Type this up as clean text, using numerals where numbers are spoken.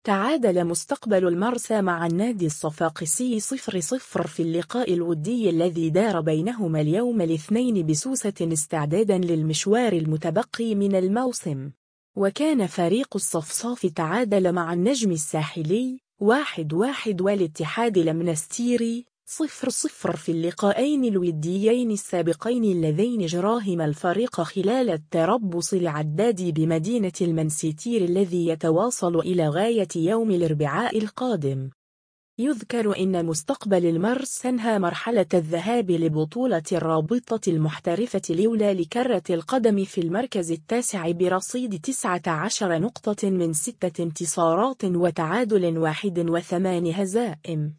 تعادل مستقبل المرسى مع النادي الصفاقسي 0-0 في اللقاء الودي الذي دار بينهما اليوم الاثنين بسوسة استعدادا للمشوار المتبقي من الموسم. وكان فريق الصفصاف تعادل مع النجم الساحلي 1-1 والاتحاد المنستيري 0-0 في اللقاءين الوديين السابقين اللذين جراهما الفريق خلال التربص العداد بمدينة المنستير الذي يتواصل إلى غاية يوم الأربعاء القادم. يذكر إن مستقبل المرس أنهى مرحلة الذهاب لبطولة الرابطة المحترفة الأولى لكرة القدم في المركز التاسع برصيد 19 نقطة من 6 انتصارات وتعادل 1 و8 هزائم.